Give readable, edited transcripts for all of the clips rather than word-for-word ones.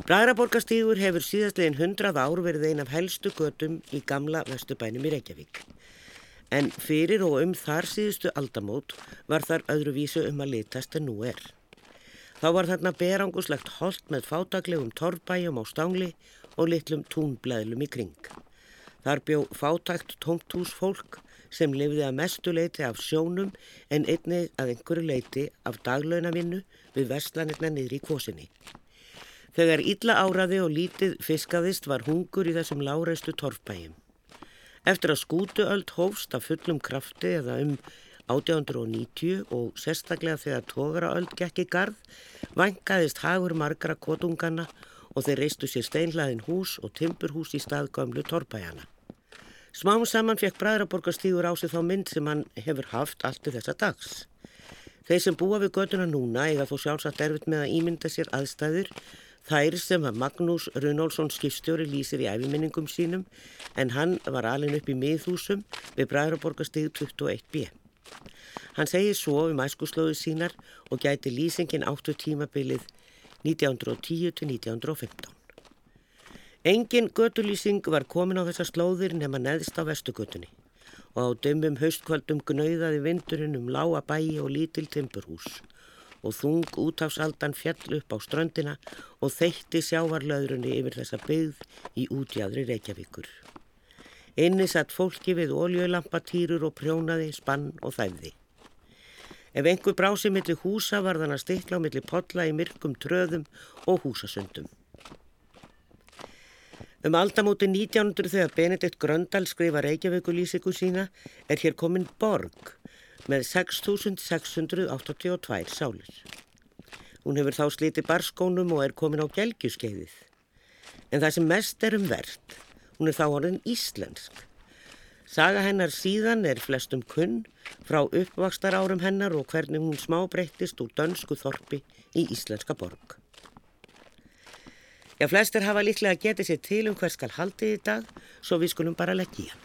Bræðraborgarstígur hefur síðastliðin 100 ár verið ein af helstu götum í gamla Vesturbænum í Reykjavík. En fyrir og þar síðustu aldamót var þar öðruvísu að litast en nú er. Þá var þarna beranguslegt holt með fátæklegum torfbæjum á stangli og litlum túnblæðlum í kring. Þar bjó fátækt tómthús fólk sem lifði að mestu leyti af sjónum en einnig að einhverju leyti af daglaunavinnu við verslanirnar niðri í Kvosinni. Þegar illa áraði og lítið fiskaðist var hungur í þessum lágreistu torfbæjum. Eftir að skútuöld hófst af fullum krafti eða 1890 og sérstaklega þegar togaraöld gekk í garð, vænkaðist hagur margra kotunganna og þeir reistu sér steinhlaðin hús og timburhús í stað gömlu torfbæjana. Smám saman fékk Bræðraborgarstígur á sig þá mynd sem hann hefur haft allt til þessa dags. Þeir sem búa við götuna núna eiga þó sjálfsagt erfitt með að ímynda sér aðstæður, þær sem að Magnús Runólfsson skipstjóri lýsir í æviminningum sínum, en hann var alinn upp í Miðhúsum við Bræðraborgarstíg 21B. Hann segir svo æskuslóðir sínar og gæti lýsingin áttu tímabilið 1910 til 1915. Engin götulýsing var komin á þessar slóðir nema neðst á Vestugötunni og á dimmum haustkvöldum gnauðaði vindurinn lága bæi og lítil timburhús og þung úthafsaldan fjall upp á ströndina og þeytti sjávarlöðrunni yfir þessa byggð í útjaðri Reykjavíkur. Inni satt fólki við olíulampatýrur og prjónaði, spann og þæfði. Ef einhver brá sig milli húsa var þann að stikla á milli polla í myrkum tröðum og húsasundum. Aldamótin 1900 þegar Benedikt Gröndal skrifa Reykjavíkurlýsingu sína hér komin borg með 6.682 sálir. Hún hefur þá slitið barskónum og komin á gelgjuskeiðið. En það sem mest vert, hún þá orðin íslensk. Saga hennar síðan flestum kunn frá uppvaxtarárum hennar og hvernig hún smábreyttist úr dönsku þorpi í íslenska borg. Já, flestir hafa líklega getið sér til hver skal haldið í dag, svo við skulum bara leggja í hann.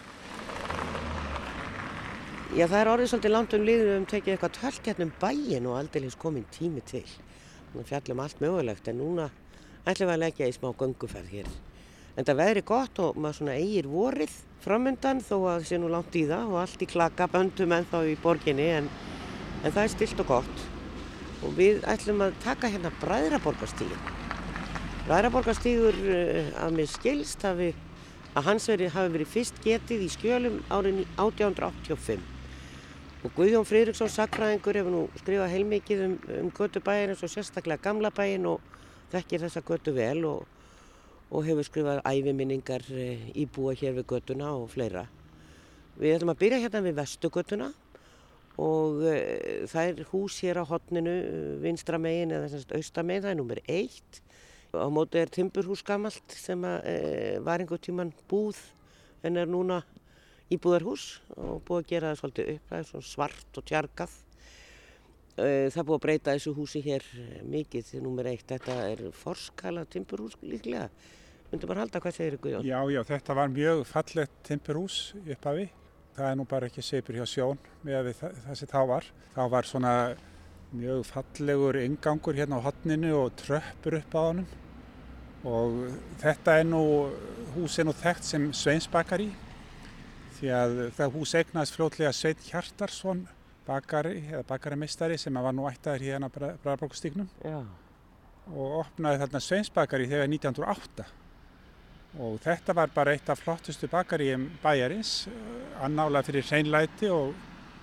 Já, það orðið svolítið langt liðið tekið eitthvað tölkjarn bæinn og aldeilis komin tími til. Við fjallum allt mögulegt, en núna ætlum við að leggja í smá gönguferð hér. En það veðri gott og maður svona eigir vorið framundan þó að það sé nú langt í það og allt í klakaböndum ennþá í borginni, en það stillt og gott. Og við ætlum að taka hérna Bræðraborgarstíginn. Bræðraborgarstígur að mér skilst að hans hafi verið fyrst getið í skjölum árið 1885. Og Guðjón Friðriksson sagnfræðingur hefur nú skrifað heilmikið götubæinn eins og sérstaklega gamla bæinn og þekkir þessa götu vel og hefur skrifað æviminningar íbúa hér við götuna og fleira. Við ætlum að byrja hérna við Vestugötuna og það hús hér á horninu vinstra megin eða austra megin, það númer 1. Á móti timburhús gamalt sem var einhvern tímann búð en núna íbúðarhús og búið að gera það svolítið upp, það svona svart og tjargað. Það búið að breyta þessu húsi hér mikið, númer 1. Þetta forskalað timburhús líklega. Myndi bara halda, hvað segir Guðjón? Já, þetta var mjög fallegt timburhús í upphafi. Það nú bara ekki svipur hjá sjón með það sem þá var. Þá var svona mjög fallegur inngangur hérna á horninu og tröppur upp á honum. Og þetta hús nú þekkt sem Sveinsbakarí því að það hús eignaðist fljótlega Sveinn Hjartarson bakari eða bakarameistari sem var nú ættaður hérna á Bræðraborgarstígnum og opnaði þarna Sveinsbakarí þegar 1908 og þetta var bara eitt af flottustu bakaríum bæjarins, annálega fyrir hreinlæti og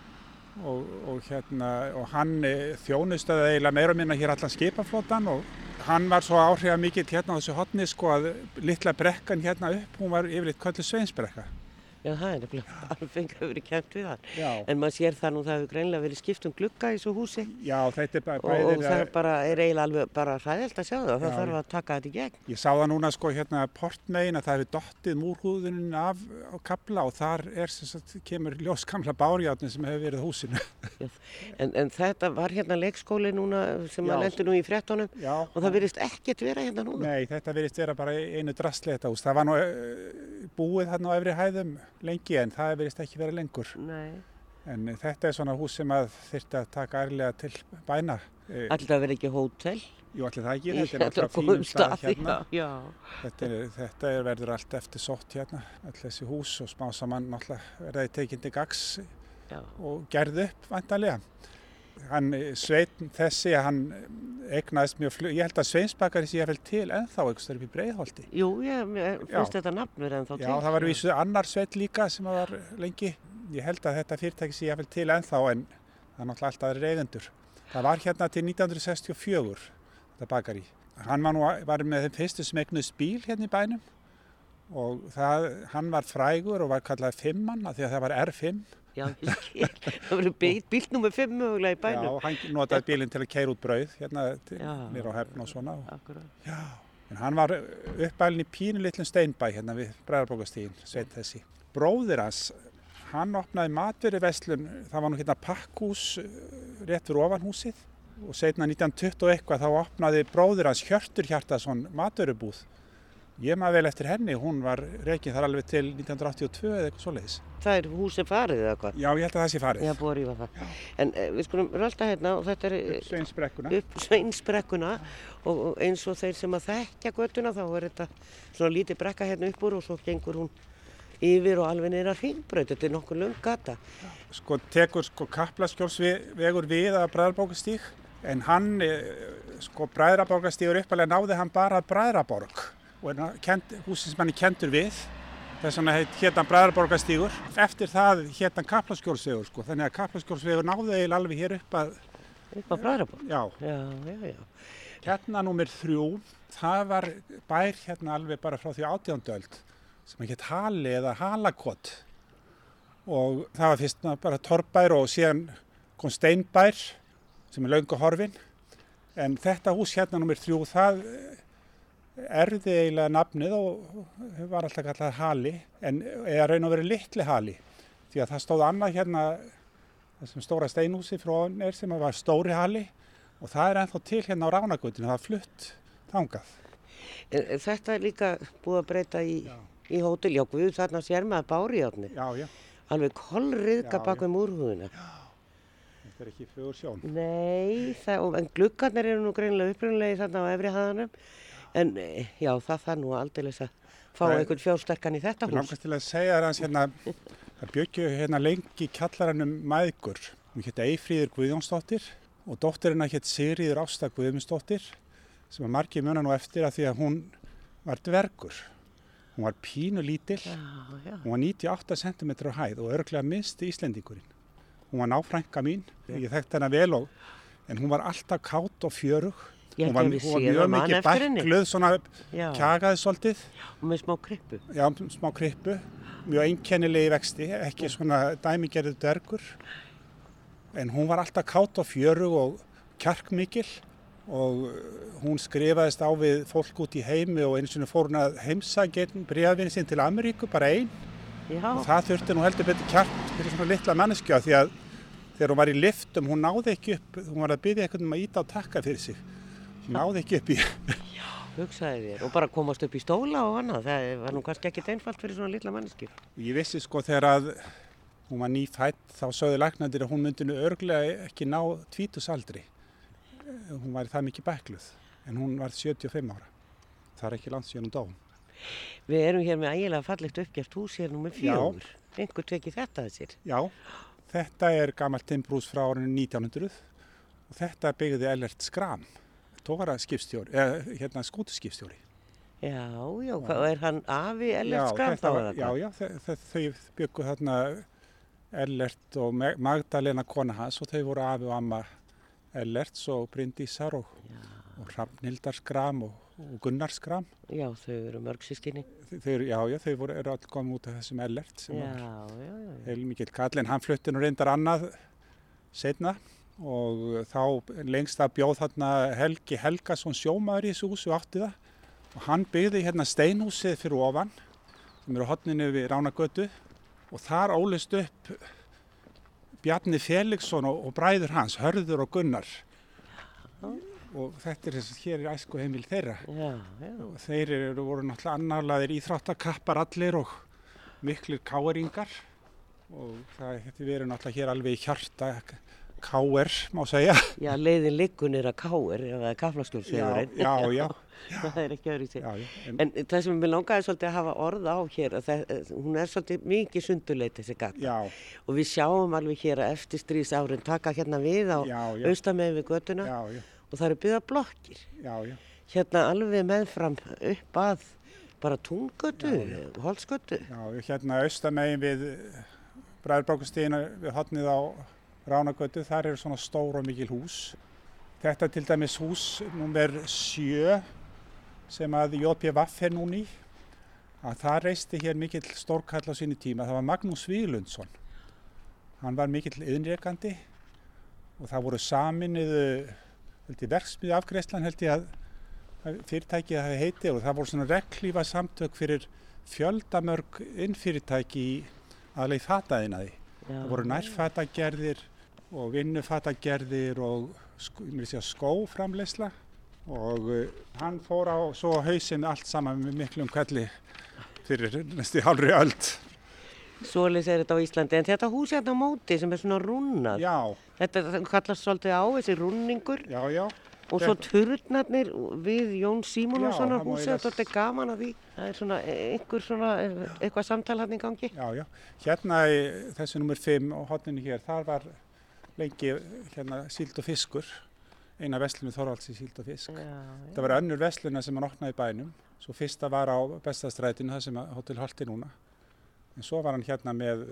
hann þjónustaði eiginlega meira og minna hér allan skipaflotann og hann var svo áhrifamikill hérna á þessu horni að litla brekkan hérna upp, hún var yfirleitt kölluð Sveinsbrekka. Já, það nefnilega alveg fengið að verið kennt við hann. Já. En maður sér það nú, það hefur greinilega verið skipt glugga í þessu húsi. Já, þetta bæðið. Og það bara eiginlega alveg bara hræðilegt að sjá það þarf að taka þetta í gegn. Ég sá það núna hérna portmegin að það hefur dottið múrhúðunin af á kafla og þar kemur ljósgamla bárjárnin sem hefur verið húsinu. En þetta var hérna leikskóli núna sem að lendi nú í fréttunum og það virðist ekkert vera hérna núna. Nei, þetta virðist vera bara einu drasli þetta hús. Það var nú búið þarna á efri hæðum lengi en það virðist ekki vera lengur. Nei. En þetta svona hús sem að þyrfti að taka ærlega til bæna. Ætli það verið ekki hótel? Jú, allir það ekki, í þetta er náttúrulega góðum fínum stað stað, hérna. já. Þetta verður allt eftir sótt hérna, öll þessi hús og smá saman náttúrulega verðaði tekinn til gags og gerð upp væntanlega. Sveinn þessi, hann eignaðist mjög ég held að Sveinsbakari sé vel til ennþá einhvers staðar upp í Breiðholti. Jú, ég finnst þetta nafn verið ennþá til. Já, það var vísu annar Sveinn líka sem var lengi. Ég held að þetta fyrirtæki sé vel til ennþá en það er náttúrulega alltaf aðrir eigendur. Það var hérna til 1964, þetta bakari. Hann var með þeim fyrstu sem eignuðust bíl hérna í bænum og hann var frægur og var kallað Fimmann af því að það var R5. Já, ég skil. Það verið bíl númer 5 mögulega í bænum. Já, hann notaði bílinn til að keyra út brauð hérna mér á Höfn og svona. Akkurat. Já, en hann var uppalinn í pínulitlum Steinbæ hérna við Bræðarbókastíginn, Sveinn þessi. Bróðir hans, hann opnaði matvöruverslun, það var nú hérna pakkhús rétt fyrir ofan húsið og seinna 1920 eitthvað þá opnaði bróðir hans Hjörtur Hjartarson matvörubúð. Ég maður vel eftir henni, hún var rekin þar alveg til 1982 eða eitthvað svoleiðis. Það er húsið farið eða hvað? Já, ég held að það sé farið. Já, búið að rífa það. Já. En við skulum rölda hérna og þetta er upp Sveinsbrekkuna. Upp Sveinsbrekkuna og eins og þeir sem að þekkja götuna þá er þetta svona lítið brekka hérna upp úr og svo gengur hún yfir og alveg niður að Hringbraut. Þetta er nokkuð löng gata. Tekur Kaplaskjólsvegur við að Bræðarbókastíg en hann, Bræðarbókastígur uppalega náði hann bara að Bræðraborg. Og húsið sem hann er kendur við, þess vegna hérna Bræðraborgastígur. Eftir það hérna Kaplaskjólsvegur, þannig að Kaplaskjólsvegur náði eiginlega alveg hér upp að Bræðraborg? Já. Hérna númer 3, það var bær hérna alveg bara frá því 18. öld sem hét Hali eða Halakot. Og það var fyrst bara torfbær og síðan kom steinbær sem er löngu horfinn. En þetta hús hérna númer 3, það erfði eiginlega nafnið og var alltaf kallað Hali en raun og verið Litli Hali því að það stóð annað hérna þessum stóra steinhúsi frá ofan sem var Stóri Hali og það er ennþá til hérna á Ránargötunni, það er flutt þangað. Þetta er líka búið að breyta í hótel, já guð þarna sér maður bárujárni. Já. Alveg kollryðga bak við múrhúðuna. Þetta er ekki fögur sjón. Nei, en gluggarnir eru nú greinilega upprunalegi þarna á efri hæðanum. En já, það þarf nú aldeilis að fá einhvern fjársterkan í þetta hús. Langast til að segja þér hans hérna, það bjöggu hérna lengi kjallaranum mæðgur. Hún hétt Eyfríður Guðjónsdóttir og dóttirina hétt Sigríður Ásta Guðmundsdóttir sem að margir muna nú eftir að því að hún var dvergur. Hún var pínulítil, hún var 98 cm á hæð og örugglega minnsti Íslendingurinn. Hún var náfrænka mín, ég þekkti hana vel en hún var alltaf kát og fjörug. Hún var mjög mikið bækluð, svona kjagaði svolítið. Og með smá krippu. Já, smá krippu. Mjög einkennilegi vexti, ekki svona dæmigerður dvergur. En hún var alltaf kát og fjörug og kjarkmikil og hún skrifaðist á við fólk út í heimi og einu sinni fór hún að heimsækja bréfavini sinn til Ameríku, bara einn. Já. Og það þurfti nú heldur betur kjark fyrir svona litla manneskja því að þegar hún var í liftum, hún náði ekki upp, hún var að biðja einhvern að íta á takka fyrir sig. Hún náði ekki upp í. Já, hugsaði þér. Og bara komast upp í stóla og annað. Það var nú kannski ekkert einfalt fyrir svona litla manneskjur. Ég vissi þegar að hún var nýfædd þá sögðu læknarnir að hún myndi nú örugglega ekki ná tvítugsaldri. Hún var það mikið bækluð. En hún var 75 ára. Það er ekki langt síðan hún dó. Við erum hér með ægilega fallegt uppgert hús hér númer 4. Einhver tekið þetta að sér? Já, þetta er gamalt timburhús frá árinu 1900 og þetta byggði Ellert Skram. Tógaraskipstjóri, skútuskipstjóri. Já, og er hann afi Ellert Skram þá? Já, þau byggu þarna Ellert og Magdalena kona hans og þau voru afi og amma Ellerts og Bryndísar og Hrafnhildar Skram og Gunnar Skram. Já, þau eru mörg systkini. Þau eru allir komið út af þessum Ellert sem var heilmikill kall en hann flutti nú reyndar annað seinna. Og þá lengst að bjóð þarna Helgi Helgason sjómaður í þessu húsi og átti það og hann byggði hérna steinhúsið fyrir ofan sem eru á horninu við Ránargötu og þar ólist upp Bjarni Felixson og bræður hans, Hörður og Gunnar og þetta er þess að hér er æskuheimili þeirra og þeir voru náttúrulega annarlaðir íþróttakappar allir og miklir káeringar og það hefði verið náttúrulega hér alveg í hjarta KR má segja. Já, leiðin liggur niður að KR, eða Kaflaskjólsvegurinn. Já. Það er ekki öðru í sig. Já. En það sem mér langaði svolítið að hafa orð á hér, hún er svolítið mikið sundurleit þessi gata. Já. Og við sjáum alveg hér að eftir stríðsárin taka hérna við á austamegin við götuna. Já. Og það eru byggðar blokkir. Já. Hérna alveg meðfram upp að bara Túngötu, Holtsgötu. Já, hérna austamegin við Bræðraborgarstíginn við hornið á Ránagötu, þar eru svona stór og mikil hús. Þetta til dæmis hús númer 7 sem að JPVF er núna í. Það reisti hér mikill stórkall á sínu tíma. Það var Magnús Víglundsson. Hann var mikill iðnrekandi og það voru sameinuðu verksmiðjuafgreiðslan held ég að fyrirtækið hafi heiti og það voru svona regnhlífa samtök fyrir fjöldamörg innfyrirtæki í aðleið fataiðnaði. Það voru nærfatagerðir og vinnufatagerðir og skóframleiðsla og hann fór á svo hausinn allt saman með miklum kvelli fyrir næstu hálfri öld. Svoleiðis er þetta á Íslandi, en þetta hús hérna á móti sem er svona rúnnað. Já. Þetta kallast svolítið á þessi rúnningur. Já. Og svo turnarnir við Jón Símonarsonar húsi, þetta er gaman að því. Það er svona eitthvað samtal hann í gangi. Já. Hérna í þessu númer 5 á horninu hér, þar var lengi hérna síld og fiskur. Eina verslun Þorvalds í síld og fisk. Það var önnur versluna sem hann opnaði í bænum. Svo fyrsta var á Bestastrætinu, það sem Hótel Holti núna. En svo var hann hérna með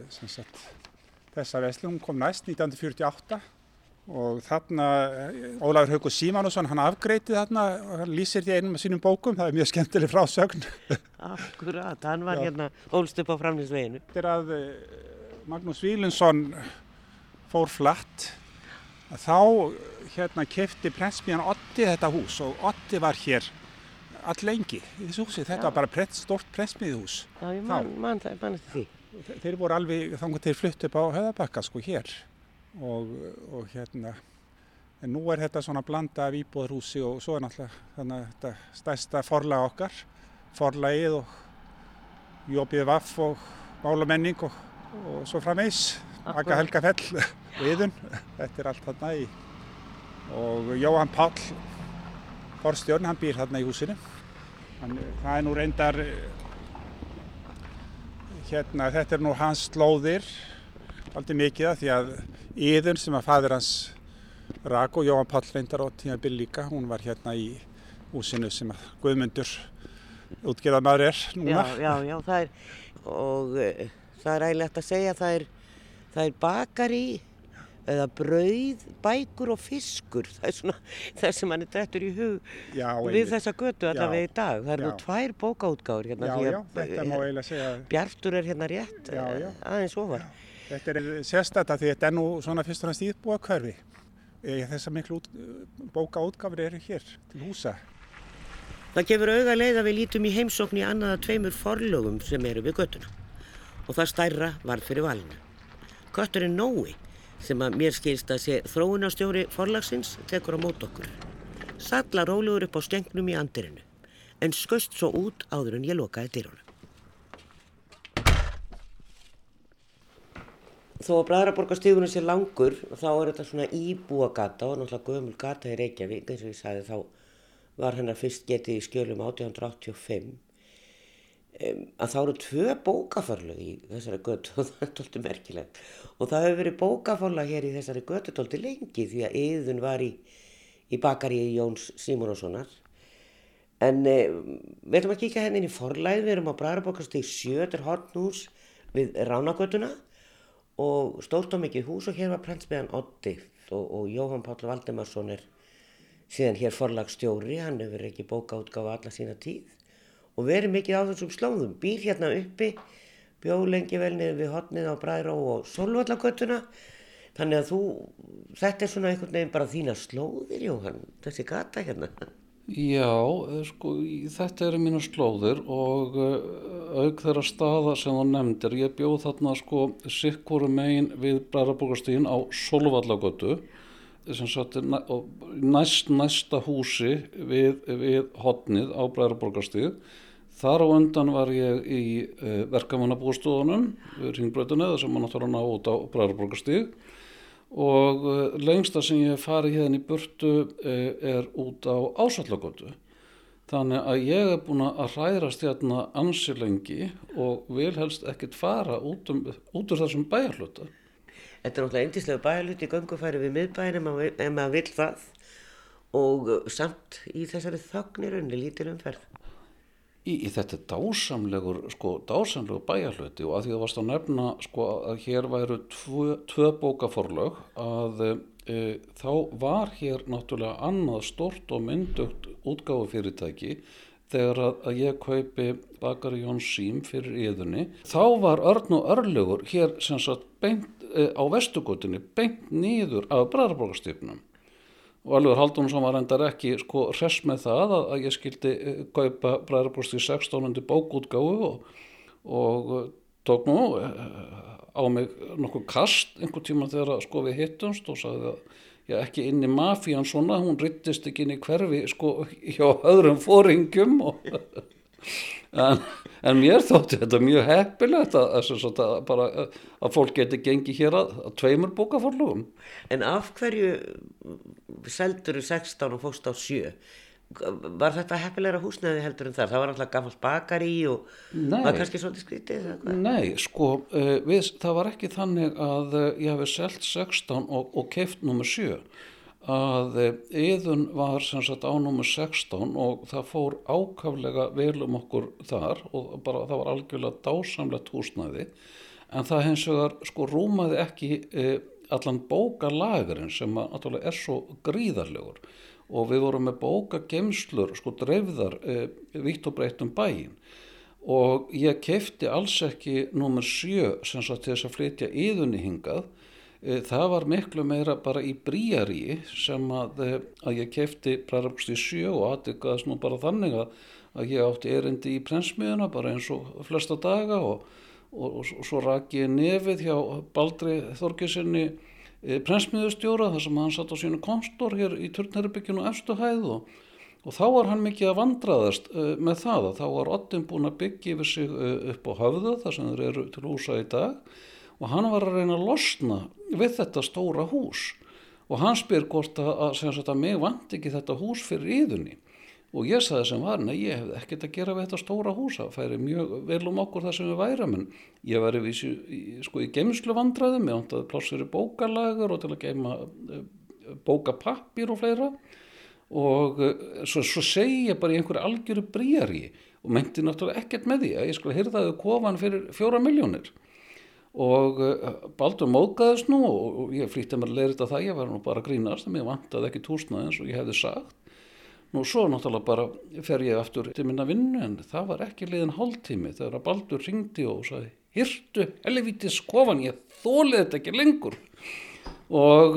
þessa verslun, hún kom næst 1948. Og þarna Ólafur Haukur Símonarson, hann afgreiddi þarna og hann lýsir því einum af sínum bókum, það er mjög skemmtileg frásögn. Akkurat, hann var hérna ólst upp á Framnesveginu. Eftir að Magnús Víglundsson fór flatt, þá hérna keypti prentsmiðjan Oddi þetta hús og Oddi var hér alllengi í þessu húsi. Þetta var bara stórt prentsmiðjuhús. Já, ég man eftir því. Þeir voru alveg þangað til flutt upp á Höfðabakka hér. Og hérna, en nú er þetta svona blanda af íbúðarhúsi og svo er náttúrulega þannig þetta stærsta forlag okkar, forlagið og JPVF og Málamenning og svo framvegis, Aga Helgafell og Iðunn, þetta er allt þarna í. Og Jóhann Páll, forstjórinn, hann býr þarna í húsinu. Það er nú reyndar, hérna, þetta er nú hans slóðir, aldrei mikið því að Iðunn sem að faðir hans rak og Jóhann Páll reyndar á tímabil líka, hún var hérna í húsinu sem að Guðmundur útgerðarmaður er núna. Já, það er ægilegt að segja, það er bakari eða brauð, bækur og fiskur, það er svona það sem manni dettur í hug við þessa götu allavega í dag. Það eru nú 2 bókaútgáfur hérna. Já, þetta má eiginlega segja. Bjartur er hérna rétt, aðeins ofar. Þetta er sérstætt því þetta er nú svona fyrst og fremst íbúðahverfi. Þessar miklu bókaútgáfur eru hér til húsa. Það gefur auga leið að við lítum í heimsókn í annað af 2 forlögum sem eru við götuna. Og það stærra varð fyrir valinu. Kötturinn Nói, sem að mér skilst að sé þróunarstjóri forlagsins, tekur á mót okkur. Salla rólegur upp á stengnum í andirinu, en skaust svo út áður en ég lokaði dyrunum. Þó að Bræðraborgarstígurinn sé langur, þá er þetta svona íbúagata og náttúrulega gömul gata í Reykjavík, eins og ég sagði, þá var hennar fyrst getið í skjölum 1885. Að þá eru 2 bókaforlög í þessari götu og það er dálítið merkilegt. Og það hefur verið bókaforlag hér í þessari götu dálítið lengi því að Iðunn var í bakaríi Jóns Símonarsonar. En við ætlum að kíkja hérna inn í forlagið, við erum á Bræðraborgarstíg 7, þetta er hornhús við Ránagötuna. Og stórt og mikið hús og hér var prentsmiðjan Oddi og Jóhann Páll Valdimarsson er síðan hér forlagsstjóri, hann hefur ekki bókaútgáfa alla sína tíð og verið mikið á þessum slóðum, býr hérna uppi, bjó lengi vel niður við hornið á Bræðró og Sólvallagötuna, þannig að þetta er svona einhvern veginn bara þína slóðir, Jóhann, þessi gata hérna. Já, þetta eru mínar slóðir og auk þeirra staða sem þú nefndir. Ég bjó þarna sikkoru megin við Bræðraborgarstíginn á Sólvallagötu, sem sagt næsta húsi við hornið á Bræðraborgarstíg. Þar á undan var ég í verkamannabúðstofunum við Hringbrautinni, sem maður náttúrulega ná út á Bræðraborgarstíg. og lengsta sem ég hef farið hérna í burtu út á Ásvallagötu. Þannig að ég búin að hrærast hérna ansi lengi og vil helst ekkert fara út úr þessum bæjarhluta. Þetta er náttúrulega yndislegu bæjarhluti í göngufæri við miðbæinn ef maður vill það og samt í þessari þögnirunni lítil umferð. Í þetta er dásamlegur bæjarhluti og að því að varst að nefna að hér væru tvö bókaforlög að þá var hér náttúrulega annað stórt og myndugt útgáfufyrirtæki þegar að ég kaupi Bakari Jón Sím fyrir Iðunni. Þá var Örn og Örlygur hér sem sagt beint á Vesturgötunni, beint niður af Bræðraborgarstígnum. Og Örlygur Halldórsson var endar ekki hress með það að ég skildi kaupa Bræðraborgarstíg 16. bókútgáfu og tók nú á mig nokkuð kast einhver tíma þegar við hittumst og sagði að ég ekki inn í mafían svona, hún ryttist ekki inn í hverfi hjá öðrum foringjum en mér þótti þetta mjög heppilegt að fólk geti gengið hér að 2 bókaforlögum. En af hverju seldur 16 og fórst á 7? Var þetta heppilegra húsnæði heldur en þar? Það var alltaf gamalt bakari og var kannski svolítið skrítið? Nei, það var ekki þannig að ég hafi selt 16 og keypt númer 7. Að Iðunn var sem sagt á númer 16 og það fór ákaflega vel okkur þar og bara það var algjörlega dásamlegt húsnæði en það hins vegar rúmaði ekki allan bókalagurinn sem náttúrulega svo gríðarlegur og við vorum með bókageymslur dreifðar vítt og breytt bæinn og ég keypti alls ekki númer 7 sem sagt til þess að flytja Iðunni hingað. Það var miklu meira bara í Bríaríi sem að ég keypti Bræðraborgarstíg 7 og atvikaðist nú bara þannig að ég átti erindi í prentsmiðjuna bara eins og flesta daga og svo rak ég nefið hjá Baldri Þorgeirssyni prentsmiðjustjóra þar sem hann satt á sínu kontor hér í turnherberginu efstu hæð og þá var hann mikið að vandraðast með það að þá var Oddinn búinn að byggja yfir sig upp á Höfða þar sem þeir eru til húsa í dag og hann var að reyna að losna við þetta stóra hús og hann spyr hvort að mig vanti ekki þetta hús fyrir Iðunni og ég sagði sem var, nei, ég hefði ekkert að gera við þetta stóra hús, það færi mjög vel okkur það sem við værum, en ég væri í geymsluvandræðum, ég vantaði pláss fyrir bókalagur og til að geyma bókapappír og fleira og svo segi ég bara í einhverju algjöru bríaríi og meinti náttúrulega ekkert með því að ég hirðaði kofan fyrir 4 milljónir og Baldur móðgaðist nú og ég flýtti mér að leiðrita það, ég var nú bara að grínast en mér vantaði ekki húsnæði eins og ég hefði sagt. Nú svo náttúrulega bara fer ég aftur til minna vinnu en það var ekki liðin hálftími þegar Baldur hringdi og sagði hirtu helvítis kofan, ég þolið þetta ekki lengur og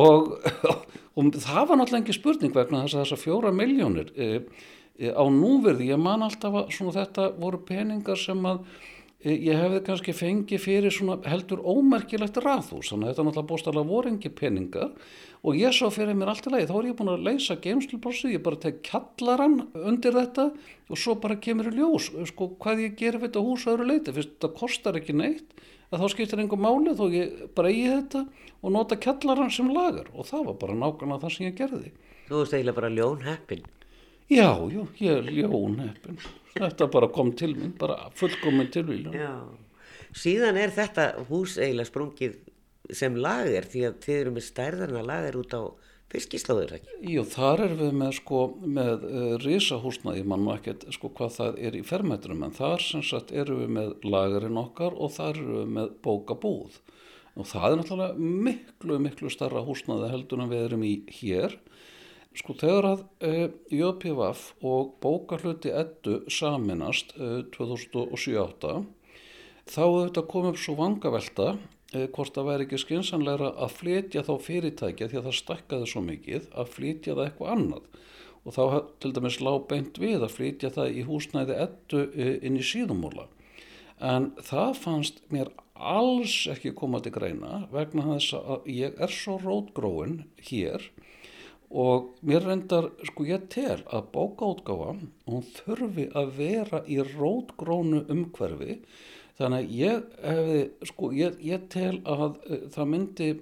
það var náttúrulega ekki spurning vegna þessar 4 milljónir á núvirði, ég man alltaf að svona þetta voru peningar sem að ég hefði kannski fengið fyrir svona heldur ómerkilegt raðhús, þannig að þetta náttúrulega bóstalega voru engi peningar og ég svo fyrir mér allt í lagi, þá er ég búin að leysa geymsluplássið, ég bara tek kjallarann undir þetta og svo bara kemur í ljós, hvað ég gerir við þetta hús öðru leyti, fyrst þetta kostar ekki neitt, að þá skiptir engu máli þó ég bara eigi þetta og nota kjallarann sem lagar og það var bara nákvæmlega það sem ég gerði. Þú veist eiginlega bara ljónheppin. Já, ég er ljónheppin. Þetta bara kom til mín, bara fullkomin tilvíljun. Já, síðan er þetta hús eiginlega sprungið sem lager því að þið eru með stærðarna lager út á fiskislóður, ekki? Jú, þar erum við með risahúsnæði, ég man nú ekkert hvað það er í fermetrum, en þar sem sagt erum við með lagerinn okkar og þar erum við með bókabúð. Og það er náttúrulega miklu stærra húsnæði heldur en við erum í hér. Þegar að JPVF og bókahluti Eddu saminast 2007-08 þá auðvitað kom upp svo vangavelta hvort það væri ekki skynsamlegra að flytja þá fyrirtækja því að það stækkaði svo mikið að flytja það eitthvað annað og þá til dæmis lá beint við að flytja það í húsnæði Eddu inn í Síðumúla en það fannst mér alls ekki koma til greina vegna þess að ég er svo rótgróin hér og mér reyndar, ég tel að bókaútgáfa, hún þurfi að vera í rótgrónu umhverfi, þannig að ég tel að það myndi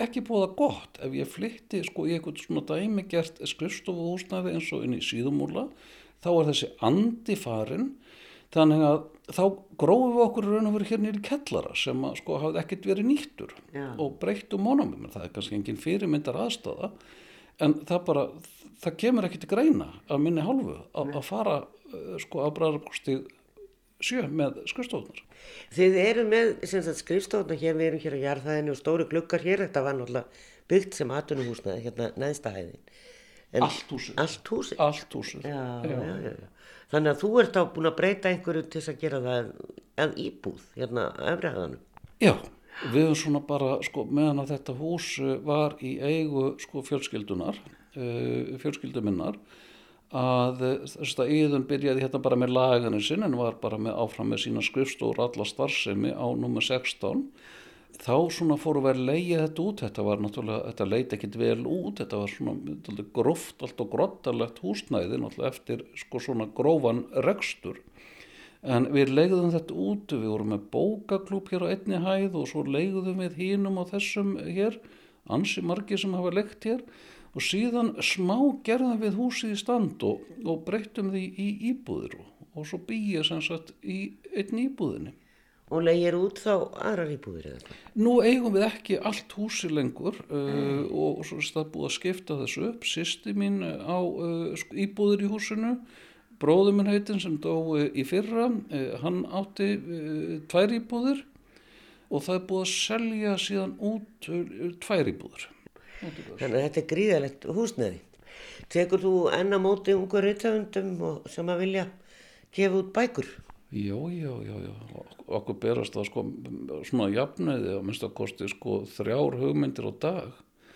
ekki búið gott ef ég flytti sko í eitthvað svona dæmigert skrifstofuhúsnæði eins og inn í Síðumúla, þá þessi andi farin, þannig að þá grófum við okkur raun og veru hér niður í kellara sem að sko hafði ekkert verið nýttur og breyttum honum, menn það kannski engin fyrirmyndar aðstaða, en það kemur ekki til greina af minni hálfu að fara sko að Bræðraborgarstíg 7 með skrifstofunar. Þið eru með skrifstofuna hér, við erum hér á jarðhæðinu og stóru gluggar hér, þetta var náttúrulega byggt sem atvinnuhúsnæði hérna neðsta hæðin. Allt húsið. Allt húsið. Já. Þannig að þú ert á búin að breyta einhverju til þess að gera það að íbúð hérna á efri hæðanum. Já, við höfum svona bara sko meðan að þetta hús var í eigu sko fjölskyldunar, fjölskyldu minnar, að þess að Iðunn byrjaði hérna bara með laganir sinn en var bara áfram með sína skrifstofur alla starfsemi á númer 16. Þá svona fórum við að leigja þetta út, þetta var náttúrulega, þetta leit ekkit vel út, þetta var svona gróft, allt og grottalegt húsnæði, náttúrulega eftir sko svona grófan rekstur. En við leigðum þetta út, við vorum með bókaklúbb hér á einni hæð og svo leigðum við hinum á þessum hér, ansi margir sem hafa leigt hér og síðan smá gerðum við húsið í stand og breyttum því í íbúðir og svo býja sem sagt í einni íbúðinni. Og leigir út þá aðrar íbúðir eða eitthvað? Nú eigum við ekki allt húsi lengur og svo það búið að skipta þessu upp. Systir mín á íbúðir í húsinu, bróðir minn heitinn sem dó í fyrra, hann átti 2 íbúðir og það búið að selja síðan út 2 íbúðir. Þannig að þetta gríðalegt húsnæði. Tekur þú enn á móti ungur rithöfundum sem að vilja gefa út bækur? Já. Okkur berast það sko svona jafnæði að minnst að kosti sko 3 hugmyndir á dag.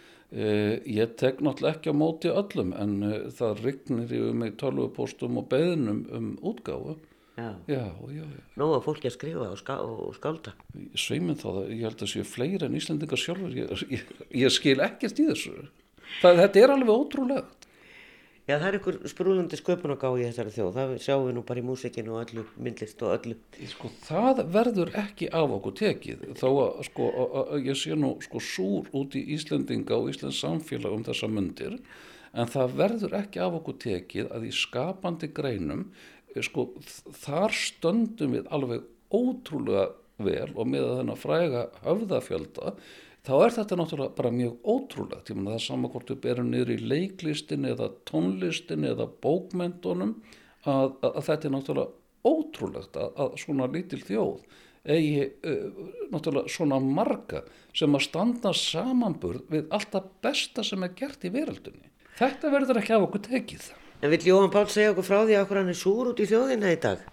Ég tek náttúrulega ekki á móti öllum en það rignir yfir mig tölvupóstum og beiðnum útgáfu. Já. Nó að fólki að skrifa og skálda. Sveimin það, ég held að séu fleiri en Íslendingar sjálfur. Ég skil ekkert í þessu. Þetta alveg ótrúlegt. Já, það einhver sprúðandi sköpunargáfa í þessari þjóð. Það sjáum við nú bara í músikinu og öllu, myndlist og öllu. Sko, það verður ekki af okkur tekið. Þó að sko, ég sé nú sko súr út í Íslendinga og Íslands samfélag þessa mundir. En það verður ekki af okkur tekið að í skapandi greinum, sko, þar stöndum við alveg ótrúlega vel og með þennan fræga höfðafjölda, þá þetta náttúrulega bara mjög ótrúlegt. Ég meina það sama hvort við berum niður í leiklistinni eða tónlistinni eða bókmenntunum að þetta náttúrulega ótrúlegt að svona lítil þjóð eigi náttúrulega svona marga sem að standa samanburð við allt það besta sem gert í veröldinni. Þetta verður ekki af okkur tekið. En vill Jóhann Páll segja okkur frá því að okkur hann súr út í þjóðina í dag?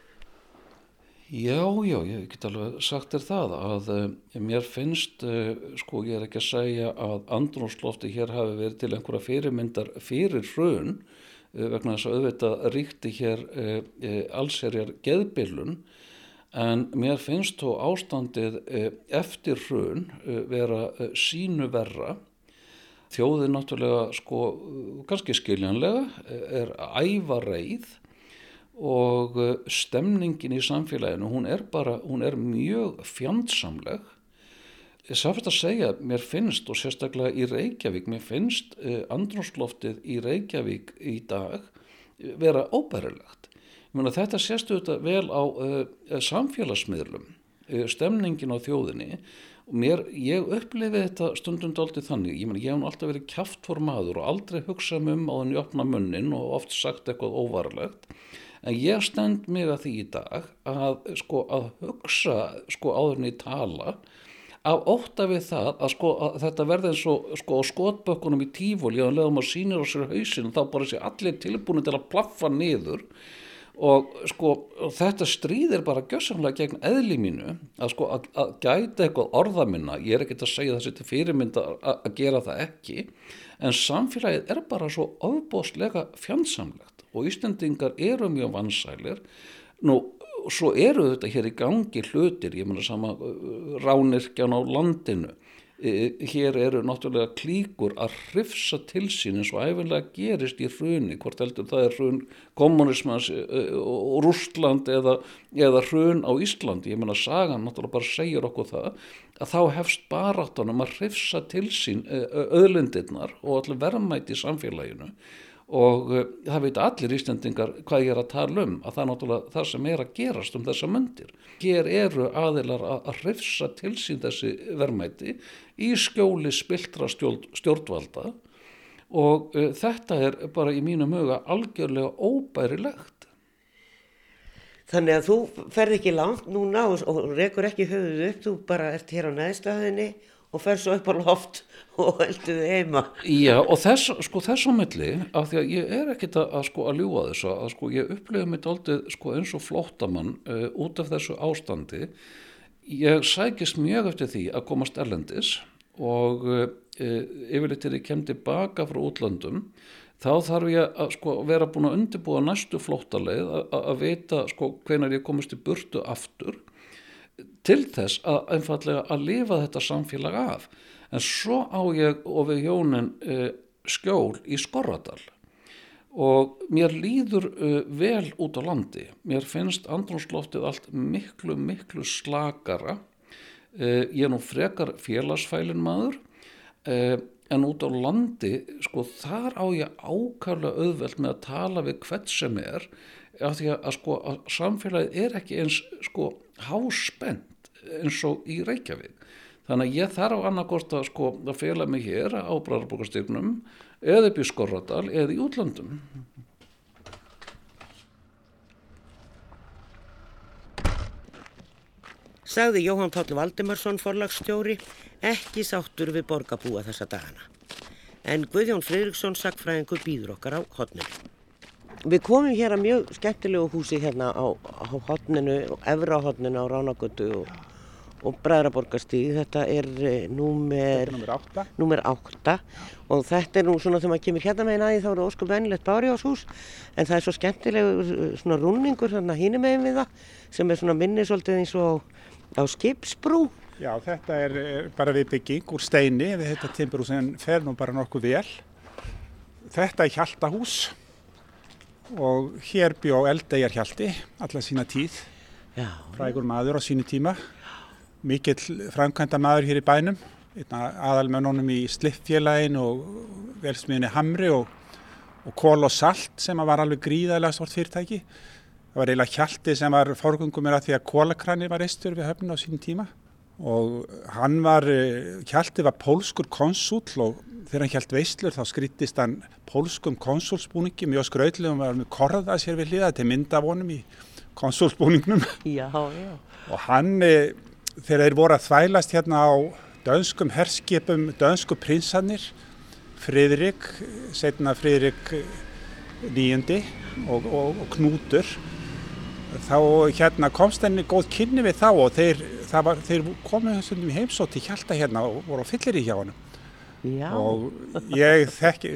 Já, ég get alveg sagt þér það að mér finnst, sko ég ekki að segja að andrúmslofti hér hafi verið til einhverja fyrirmyndar fyrir hrun vegna þess að auðvitað ríkti hér allsherjar geðbilun en mér finnst þó ástandið eftir hrun vera sínu verra. Þjóðin náttúrulega sko kannski skiljanlega ævareið og stemningin í samfélaginu hún er mjög fjandsamleg. Samt að segja, mér finnst og sérstaklega í Reykjavík, mér finnst andrúmsloftið í Reykjavík í dag vera óbærilegt. Ég meina þetta sést auðvitað vel á samfélagsmiðlum, stemningin á þjóðinni. Ég upplifi þetta stundum dálítið þannig, ég hef alltaf verið kjaftfor maður og aldrei hugsað um á þenni opna munnin og oft sagt eitthvað óvarlegt, en ég stend mig að því í dag að hugsa áður en ég tala af ótta við það að þetta verði eins og á skotbökkunum í Tífóli og leðum að sýnir á sér hausinn þá bara sé allir tilbúinir til að plaffa niður. Og þetta stríðir bara gjörsamlega gegn eðli mínu að gæta eitthvað orða minna. Ég ekkert að segja þessi til fyrirmynda að gera það ekki en samfélagið bara svo ofboðslega fjandsamlegt og Íslendingar eru mjög vansælir. Nú, svo eru þetta hér í gangi hlutir, ég meina sama rányrkjan á landinu hér eru náttúrulega klíkur að hrifsa til sín eins og ævinlega gerist í hruni, hvort heldur það hrun kommunismans og Rússland eða hrun á Íslandi. Ég meina sagan náttúrulega bara segir okkur það að þá hefst baráttanum að hrifsa til sín auðlindirnar og allir verðmæti í samfélaginu. Og það veit allir Íslendingar hvað ég er að tala að það er náttúrulega það sem er að gerast þessa mundir. Hér eru aðilar að hrifsa til sín þessi verðmæti í skjóli spilltra stjórnvalda og þetta er bara í mínum huga algjörlega óbærilegt. Þannig að þú ferð ekki langt núna og rekur ekki höfuðið upp, þú bara ert hér á neðstöðinni og fer svo upp á loft og heldur þið heima. Já, og þess á milli, af því að ég er ekkit að ljúga þessu, að ég upplifa mig dálítið eins og flóttamann út af þessu ástandi. Ég sækist mjög eftir því að komast erlendis og yfirleitt þegar ég kem tilbaka frá útlöndum, þá þarf ég að vera búin að undirbúa næstu flóttaleið, að vita hvenær ég komist í burtu aftur, til þess að einfallega að lifa þetta samfélag af. En svo á ég og við hjónin skjól í Skorradal og mér líður vel út á landi. Mér finnst andrúmsloftið allt miklu slakara. Ég er nú frekar félagsfælinn maður, en út á landi, þar á ég ákaflega auðvelt með að tala við hvern sem af því að samfélagið er ekki eins háspennt eins og í Reykjavík. Þannig að ég þarf annarkort að fela mig hér á Bræðraborgarstígnum eða upp í Skorradal eða í útlöndum. Sagði Jóhann Páll Valdimarsson forlagsstjóri, ekki sáttur við borgarbúa þessa dagana. En Guðjón Friðriksson sagnfræðingur býður okkar á horninu. Við komum hér að mjög skemmtilegu húsi hérna á horninu, efra horninu á Ránargötu og Bræðraborgarstíg. Þetta er númer 8 og þetta er nú svona þegar maður kemur hérna megin þá er það ósköp venjulegt bárjáshús, en það er svo skemmtilegu svona rúningur hérna hinum megin við það sem er svona minni svolítið eins og á skipsbrú. Já, þetta er bara við bygging úr steini við þetta timburhús sem fer nú bara nokkuð vel. Þetta er Hjaltahús og hér bjó Eldeyjar Hjalti alla sína tíð. Já. Frægur maður á sínu tíma. Mikill framkvæmda maður hér í bænum, aðalmönnunum í Slippfélaginu og vélsmiðjunni Hamri og Kol og Salt sem var alveg gríðarlega stort fyrirtæki. Það var eiginlega Hjalti sem var forgöngu mér að því að kolakranir var reistur við höfnina á sínum tíma. Og Hjalti var pólskur konsúll og þegar hann hélt veislur þá skrýttist hann pólskum konsúlsbúningi, mjög skrautlegum, var með korða sér við hliða til mynd af honum í konsúlsbúningnum. Já. Og hann, þegar þeir voru að þvælast hérna á dönskum herskipum, dönsku prinsarnir, Friðrik, seinna Friðrik IX og Knútur, þá hérna komst henni góð kynni við þá og þeir komu þessum í heimsótt til Hjalta hérna og voru á fyllirí hjá honum. Já. Og ég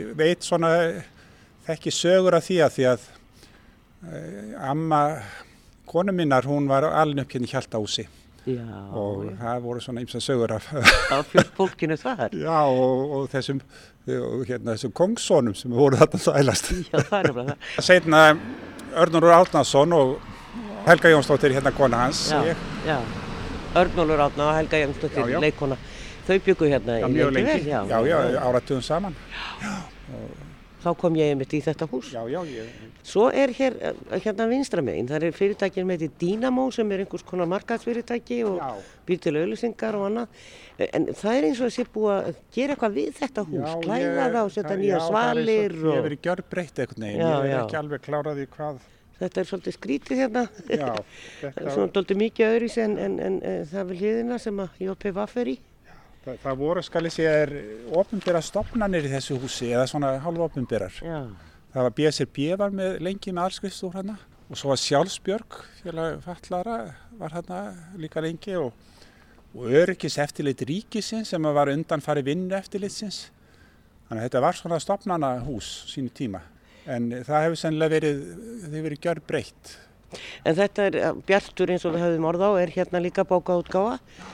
þekki sögur af því að amma konu minnar, hún var alin upp hérna í Hjaltahúsi. Já. Og það voru svona ýmsar sögur af fjölfólkinu þar. Já, og þessum kongssonum sem voru þarna þvælast. Já, það er bara það. Seinna Örnólfur Árnason og Helga Jónsdóttir, hérna kona hans. Já. Örnólfur Árna og Helga Jónsdóttir, leikkona. Þau bjuggu hérna í mjög lengi. Já, áratugum saman. Já. Þá kom ég einmitt í þetta hús. Já. Svo er hérna vinstra megin, það er fyrirtæki með þetta Dynamo sem er einhvers konar markaðsfyrirtæki og býr til auglýsingar og annað. En það er eins og að sé búið að gera eitthvað við þetta hús, klæða það og setja nýja svalir. Ég hef verið gjörbreytt einhvern veginn, ég hef ekki alveg klárað í hvað. Þetta er svolítið skrítið hérna. Já. Svona dálítið mikið öðruvísi en það við hliðina sem að JPVF er í. Það voru, skal ég segja, opinberar stofnanir í þessu húsi, eða svona hálfopinberar. Já. Það var BSRB var lengi með allskrifstofur hérna og svo var Sjálfsbjörg, félag fatlaðra, var hérna líka lengi og öryggiseftirlit ríkisins sem var undanfari vinnueftirlitsins. Þannig að þetta var svona stofnanahús sínu tíma, en það hefur sennilega verið gjörbreytt. En þetta er Bjartur eins og við höfum orð á, er hérna líka bókaútgáfa.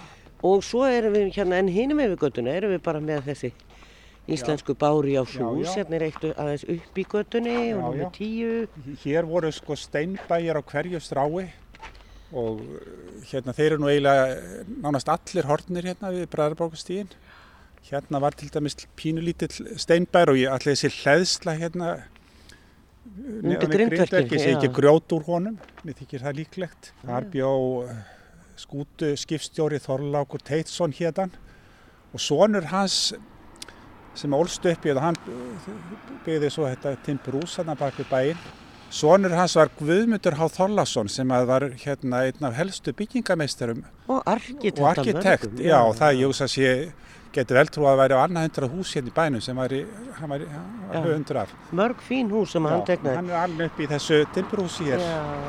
Og svo erum við hérna, en hinum yfir göttuna erum við bara með þessi íslensku Bárujárshús. Hérna er eitt aðeins upp í göttunni og númer 10. Hér voru sko steinbæjar á hverju strái og hérna þeir eru nú eiginlega nánast allir horfnir hérna við Bræðraborgarstíginn. Hérna var til dæmis pínulítill steinbær og ég ætli þessi hleðsla hérna undir grindverkinu, sé ekki grjót úr honum, mér þykir það líklegt. Þar bjó skútu skipstjóri Þorlákur Teitsson hétan og sonur hans sem ólst upp í þetta, hann byggði svo þetta timburhús hérna bak við bæinn. Sonur hans var Guðmundur H. Þorláksson sem var hérna einn af helstu byggingameistarum og arkitekt. Já, það ég hugsa sé getur vel trú að væri á annað 100 hús hérna í bænum sem hann var höfundur af. Mörg fín hús sem hann tegnaði. Hann alveg upp í þessu timburhúsi hér.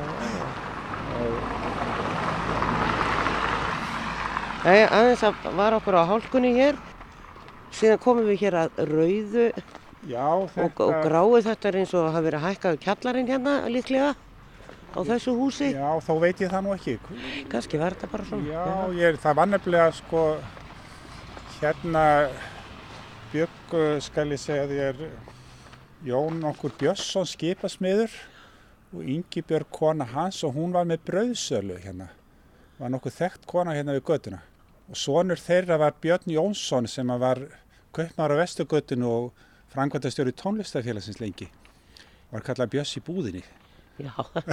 Aðeins að var okkur á hálkunni hér, síðan komum við hér að Rauðu. Já, þetta... og gráið þetta er eins og hafi verið hækkað kjallarinn hérna líklega á þessu húsi. Já, þá veit ég það nú ekki. Kannski var þetta bara svona. Það var nefnilega sko, hérna bjuggu, skal ég segja þér, Jón okkur Björnsson skipasmiður og Ingibjörg kona hans og hún var með brauðsölu hérna. Var nokkuð þekkt kona hérna við götuna. Og sonur þeirra var Björn Jónsson sem var kaupmaður á Vesturgötunu og framkvæmdastjóri tónlistarfélagsins lengi. Var kallað Bjöss í búðinni. Já.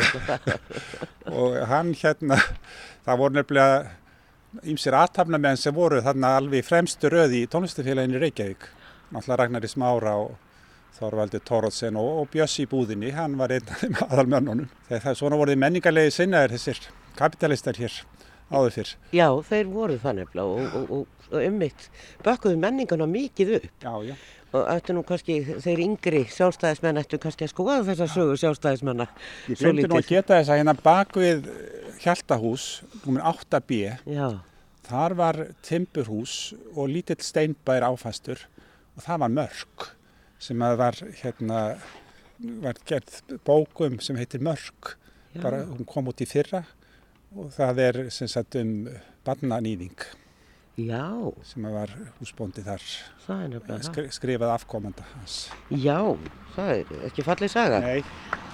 Og hann hérna, það voru nefnilega ýmsir athafnamenn sem voru þarna alveg í fremstu röð í tónlistarfélaginu í Reykjavík. Náttúrulega Ragnari Smára og Þorvaldur Thoroddsen og Bjöss í búðinni, hann var einn af þeim aðalmönnunum. Þegar svona voru menningarlegi sinnaðir þessir kapitalistar hér áður fyrr. Já, þeir voru það nefnilega og einmitt bökkuðu menninguna mikið upp. Já. Og ættu nú kannski, þeir yngri sjálfstæðismenn ættu kannski að skoða þessa sögu sjálfstæðismanna. Ég glemdi nú að geta þess að hérna bak við Hjaltahús, númer 8B, þar var timburhús og lítill steinbær áfastur og það var Mörk sem að var gerð bókum sem heitir Mörk. Bara hún kom út í fyrra og það er sem sagt barnanýðing. Já. Sem var húsbóndi þar. Það er nefnilega skrifað afkomanda hans. Já, það er ekki falleg saga. Nei.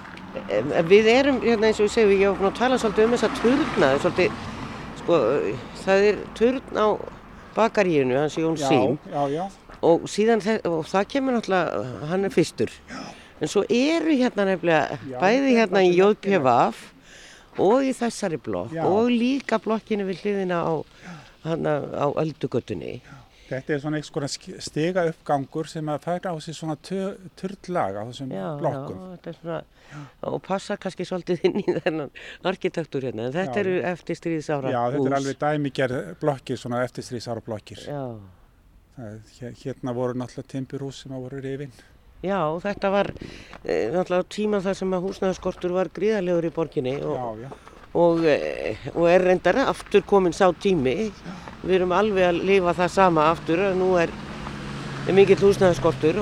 Við erum, hérna eins og við segjum, ég var búin að tala svolítið þessa turna, svolítið, sko, það er turn á bakaríinu, hans Jón Sým. Já. Og síðan, og það kemur náttúrulega, hann er fyrstur. En svo eru hérna nefnilega, bæði hérna í JPVF og í þessari blokk og líka blokkinu við hliðina á Öldugötunni. Þetta er svona einhvers konar stiga uppgangur sem að færa á sig svona turnlag á þessum blokkum. Já, þetta er svona, og passa kannski svolítið inn í þennan arkitektur hérna, en þetta eru eftirstríðsára hús. Já, þetta er alveg dæmigerð blokkir, svona eftirstríðsára blokkir. Já. Hérna voru náttúrulega timburhús sem voru rifin. Já, þetta var náttúrulega tíma þar sem að húsnæðisskortur var gríðarlegur í borginni og er reyndar aftur komin sá tími. Við erum alveg að lifa það sama aftur, nú er mikill húsnæðisskortur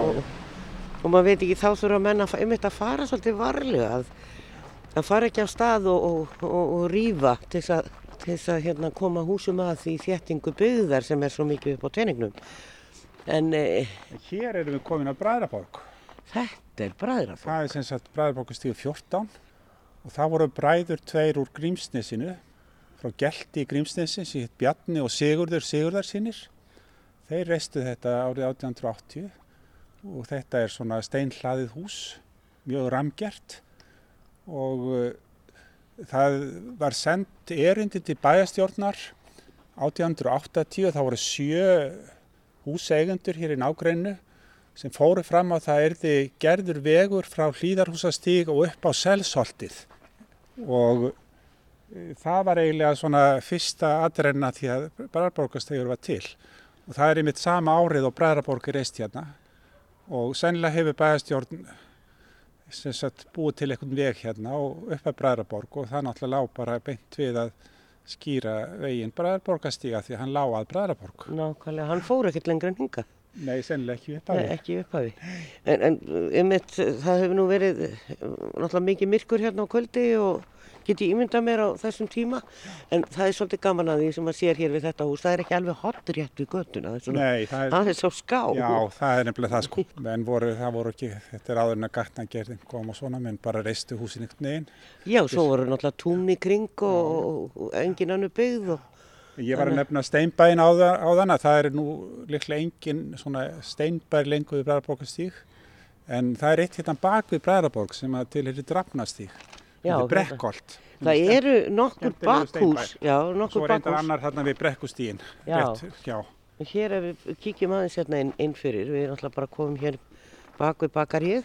og maður veit ekki, þá þurfa menn að fara svolítið varlega, að fara ekki af stað og rífa til þess að hérna, koma húsum að því þéttingu byggðar sem er svo mikið upp á teningnum. En hér erum við komin að Bræðraborg. Þetta er Bræðraborg. Það er sem sagt Bræðraborgarstígur 14 og það voru bræður tveir úr Grímsnesinu, frá Gelti í Grímsnesi, sem hitt Bjarni og Sigurður Sigurðarsinir. Þeir reistu þetta árið 1880 og þetta er svona steinhlaðið hús, mjög rammgert og það var sendt erindi til bæjarstjórnar 1880, það voru 7 húseigendur hér í nágrenninu sem fóru fram á það yrði gerður vegur frá Hlíðarhúsastíg og upp á Selsholtið og það var eiginlega svona fyrsta atrenna því að Bræðraborgarstígur var til og það er einmitt sama árið og Bræðraborg er reist hérna og sennilega hefur bæjarstjórn sem sagt búið til einhvern veg hérna og upp að Bræðraborg og það náttúrulega lá bara beint við að skýra veginn Bræðraborgarstíga því að hann lá að Bræðraborg. Nákvæmlega, hann fór ekkert lengra en hingað. Nei, sennilega ekki upphafi. Nei, ekki upphafi. En einmitt, það hefur nú verið náttúrulega mikið myrkur hérna á kvöldi og get ég ímyndað mér á þessum tíma, en það er svolítið gaman að því sem maður sér hér við þetta hús, það er ekki alveg hotrétt við götuna, Nei, það er svo ská. Já, það er nefnilega það sko, menn það voru ekki, þetta er áður en að gatnagerðin kom og svona, menn bara reistu húsin einhvern veginn. Já, svo voru náttúrulega tún í kring og engin annu byggð og... Ég var að nefna steinbæinn á þann að það er nú líklega engin svona steinbær lengur við Bræðraborgarstíg, en það er eitt hérna bak við Bræðraborg sem að tilheyrir Drafnarstíg. Já, þetta er Brekkholt. Það eru nokkur bakhús, já, nokkur bakhús. Svo reyndar annar hérna við Brekkustíginn. Já. Hér ef við kíkjum aðeins hérna inn fyrir, við náttúrulega bara komum hér bak við bakaríið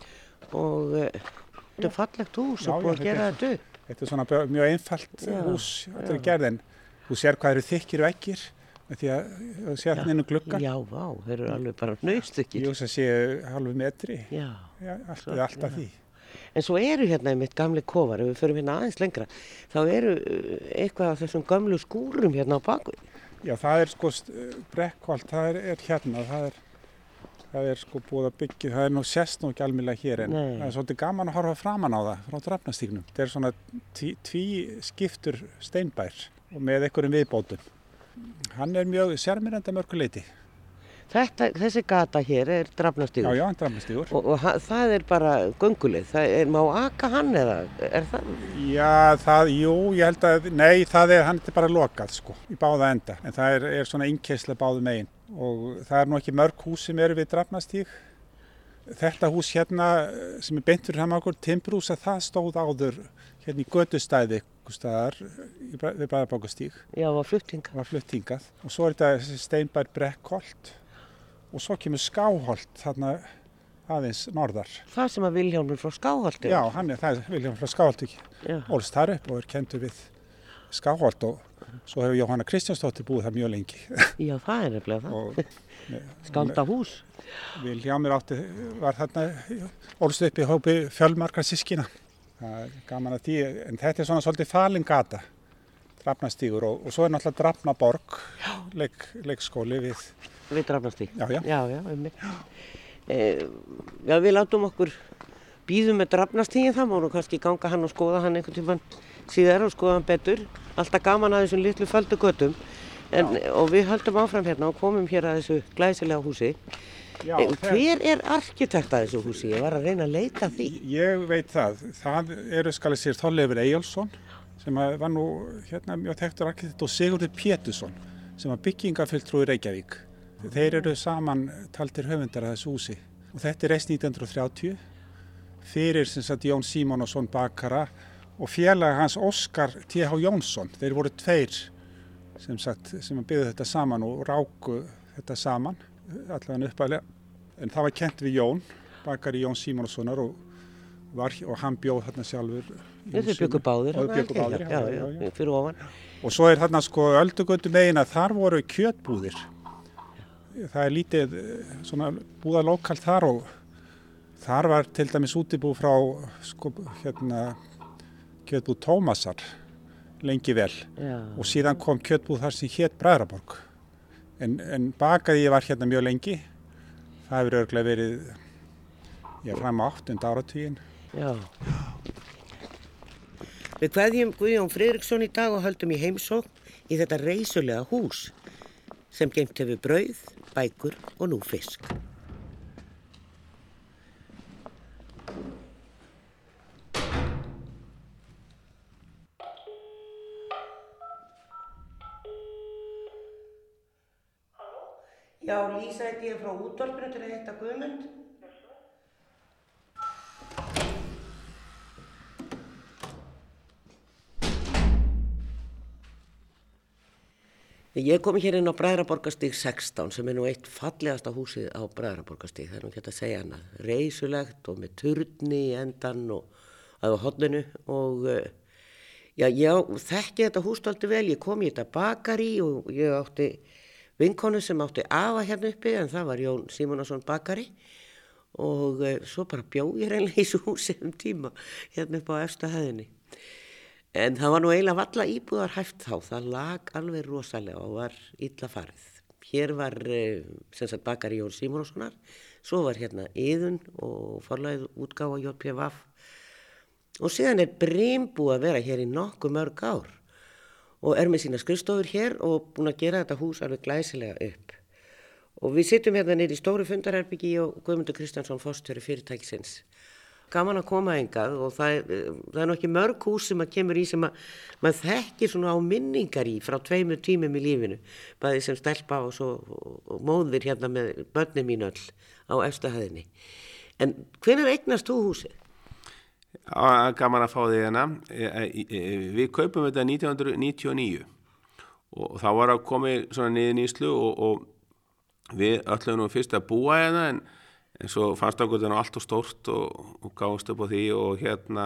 og þetta er fallegt hús og búið að gera þetta upp. Þetta er svona mjög einfalt hús, þetta er gerðin. Þú sér hvað eru þykkir veggir, því að þú sér hérna inn um gluggann. Já, vá, þeir eru alveg bara hnausþykkir. Jú, það séu halvu metri. Já. Alltaf því. En svo eru hérna einmitt gamli kofar, ef við förum hérna aðeins lengra, þá eru eitthvað af þessum gamlu skúrum hérna á baku. Já, það er sko Brekkholt, það er hérna, það er sko búið að byggja, það er nú sést nú ekki almennilega hér en það er svolítið gaman að horfa framan á það frá Drafnarstígnum. Það er svona tvískiptur steinbær og með einhverjum viðbótum. Hann er mjög sérmyrandi að mörgu leyti. Þessi gata hér er Drafnarstígur. Já, Drafnarstígur. Og það er bara göngulið. Má aka hann eða er það? Já, ég held að, nei, hann er bara lokað sko, í báða enda. En það er svona innkeysla báðu megin. Og það er nú ekki mörg hús sem eru við Drafnarstíg. Þetta hús hérna sem er beint fyrir fram okkur, timburhús, að það stóð áður hérna í götustæði staðar við Bræðraborgarstíg. Já, var flutt hingað. Og svo er þetta steinbær Brekkholt og svo kemur Skáholt þarna aðeins norðar. Það sem að Vilhjálmur frá Skáholti. Já, það er Vilhjálmur frá Skáholti. Ólst þar upp og er kenndur við Skáholt og svo hefur Jóhanna Kristjánsdóttir búið þar mjög lengi. Já, það er nefnilega það. Skáldahús. Vilhjálmur var þarna, ólst upp í hópi fjölmargra systkina. Það er gaman að því, en þetta er svona svolítið falin gata, Drafnarstígur og svo er náttúrulega Drafnaborg, leikskóli við Drafnarstíg. Já, einmitt. Já, við látum okkur bíðum með Drafnarstíginn, það má nú kannski ganga hann og skoða hann einhvern tímann síðar og skoða hann betur. Alltaf gaman að þessum litlu földu götum, og við höldum áfram hérna og komum hér að þessu glæsilega húsi. Já, hver er arkitekt að þessu húsi? Ég var að reyna að leita því. Ég veit það. Það eru Þorleifur Eyjólfsson sem var nú hérna mjög þekktur arkitekt og Sigurður Pétursson sem var byggingafulltrúi Reykjavík. Þeir eru saman taldir höfundar að þessu húsi. Og þetta er reist 1930 fyrir sem sagt Jón Símonarson bakara og félag hans Óskar T.H. Jónsson. Þeir voru tveir sem byggðu þetta saman og ráku þetta saman. Allavega upphaflega, en það var kennt við Jón, bakari Jón Símonarsonar og hann bjóð þarna sjálfur. Þeir byggu báðir. Já, fyrir ofan. Og svo er þarna sko Öldugötu megin að þar voru kjötbúðir. Það er lítið svona búðalókalt þar og þar var til dæmis útibú frá sko hérna kjötbúð Tómasar lengi vel. Já. Og síðan kom kjötbúð þar sem hét Bræðraborg. En bakaríið var hérna mjög lengi. Það hefur örugglega verið fram á 8. áratuginn. Já. Við kveðjum Guðjón Friðriksson í dag og höldum í heimsókn í þetta reisulega hús sem geymt hefur brauð, bækur og nú fisk. Já, Lísa heiti ég frá útvarpinu til að hitta Guðmund. Ég kom hér inn á Bræðraborgarstíg 16 sem er nú eitt fallegasta húsið á Bræðraborgarstíg. Það er nú ekki að segja hana. Reisulegt og með turni í endan og á horninu og ég þekki þetta hús dálítið vel. Ég kom í þetta bakarí og ég átti vinkonu sem átti afa hérna uppi en það var Jón Símonarson bakari og svo bara bjó ég reynilega í þessu húsi tíma hérna upp á efsta hæðinni. En það var nú eiginlega valla íbúðar hæft þá, það lag alveg rosalega og var illa farið. Hér var sem sagt bakari Jón Símonarsonar, svo var hérna Iðunn og forlagið útgáfa JPV og síðan Brím búið að vera hér í nokkuð mörg ár og með sína skrifstofur hér og búin að gera þetta hús alveg glæsilega upp. Og við sitjum hérna niður í stóru fundarherbyggi og Guðmundur Kristjánsson forstjóri fyrirtækisins. Gaman að koma hingað og það er nú ekki mörg hús sem að kemur í sem að maður þekkir svona á minningar í frá 2 tímum í lífinu, bæði sem stelpa og móðir hérna með börnin mín öll á efstu hæðinni. En hvenær eignast þú húsið? Gaman að fá þig hérna. Við kaupum þetta 1999 og þá var að komið svona niður nýslu og við ætlum nú fyrst að búa hérna en svo fannst okkur þetta allt og stórt og gáðumst upp á því og hérna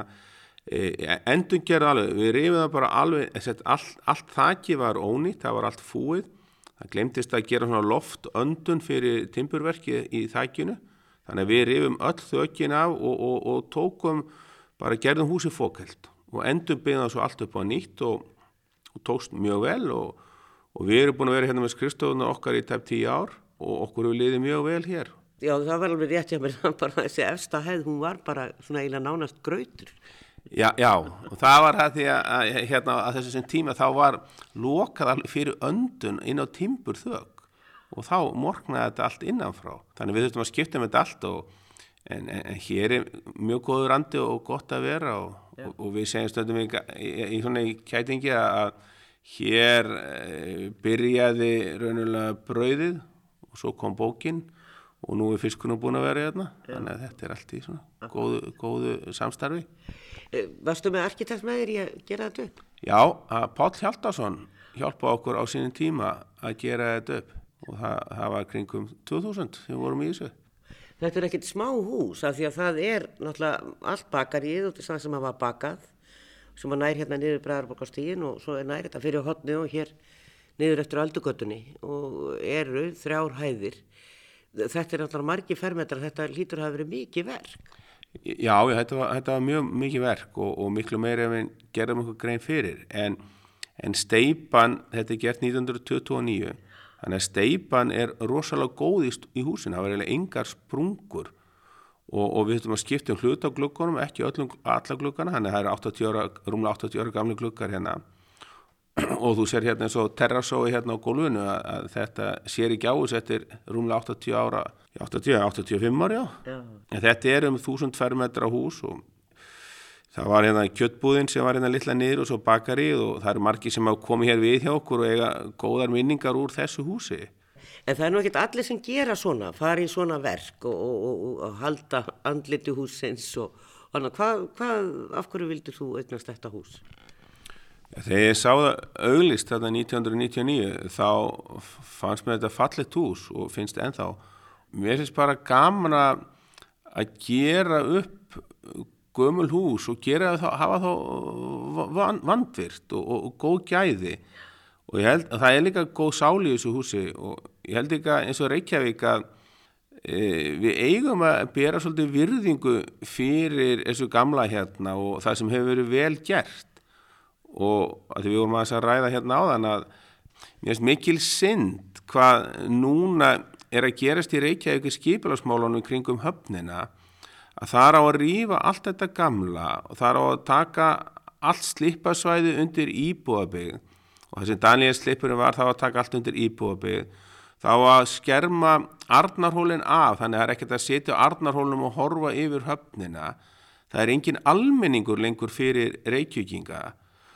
endum gerði alveg, við rifum það bara alveg, allt þakki var ónýtt, það var allt fúið, það glemtist að gera svona loftöndun fyrir timburverki í þakkinu, þannig að við rifum öll þökin af og tókum, bara gerðum húsið fókhelt og endum byggðum það svo allt upp á nýtt og tókst mjög vel og við erum búin að vera hérna með skrifstofunar okkar í tæp 10 ár og okkur hefur liðið mjög vel hér. Já, það var alveg rétt hjá mér, bara þessi efsta hæð, hún var bara svona eiginlega nánast grautur. Já, og það var það því að hérna að þessu sem tíma þá var lokað alveg fyrir öndun inn á timburþök og þá morgnaði þetta allt innanfrá. Þannig við þurftum að skipta með þetta allt en hér er mjög góður andi og gott að vera og við segjum stundum í svona kætingi að hér byrjaði raunulega brauðið og svo kom bókin og nú er fiskunum búin að vera hérna, þannig að þetta er allt í svona góðu samstarfi. Varstu með arkitekt með þér í að gera þetta upp? Já, Páll Hjaltason hjálpaði okkur á sínum tíma að gera þetta upp og það var kringum 2000 sem vorum í þessu. Þetta er ekkert smá hús af því að það er náttúrulega allt bakarið og það sem var bakað sem var nær hérna niður Bræðraborgarstíginn og svo er nær þetta fyrir horni og hér niður eftir Öldugötunni og eru 3 hæðir. Þetta er náttúrulega margir fermetrar, þetta hlýtur að hafa verið mikið verk. Já, þetta var mjög mikið verk og miklu meira en við gerðum okkur grein fyrir. En steypan, þetta er gert 1929, þannig að steypan er rosalega góð í húsinu, það var eiginlega engar sprungur og við þurfum að skipta hluta á gluggunum, ekki alla gluggana, þannig að það er rúmlega 80 ára gamli gluggar hérna. Og þú sér hérna eins og terrasói hérna á gólfinu að þetta sér ekki á þess eftir rúmlega 85 ára, já. En þetta er 1000 fermetra hús og það var hérna kjötbúðin sem var hérna litla niður og svo bakarið og það eru margir sem hafa komið hér við hjá okkur og eiga góðar minningar úr þessu húsi. En það er nú ekkert allir sem gera svona, fari í svona verk og halda andliti húsins og annað. Af hverju vildir þú eignast þetta hús? Þegar ég sá það auglýst þarna 1999 þá fannst mér þetta fallegt hús og finnst ennþá. Mér finnst bara gaman að gera upp gömul hús og hafa þá vandvirkt og góð gæði og ég held að það er líka góð sál í þessu húsi og ég held líka eins og Reykjavík að við eigum að bera svolítið virðingu fyrir þessu gamla hérna og það sem hefur verið vel gert. Og að við vorum að ræða hérna áðan að mér finnst mikil synd hvað núna er að gerast í Reykjavík í skipulagsmálunum kringum höfnina að það er á að rífa allt þetta gamla og það er á að taka allt slippasvæði undir íbúðabyggð og það sem Daniel Slippurinn var þá að taka allt undir íbúðabyggð þá að skerma Arnarhólinn af þannig að það er ekkert að setja á Arnarhólnum og horfa yfir höfnina það er engin almenningur lengur fyrir Reykvíkinga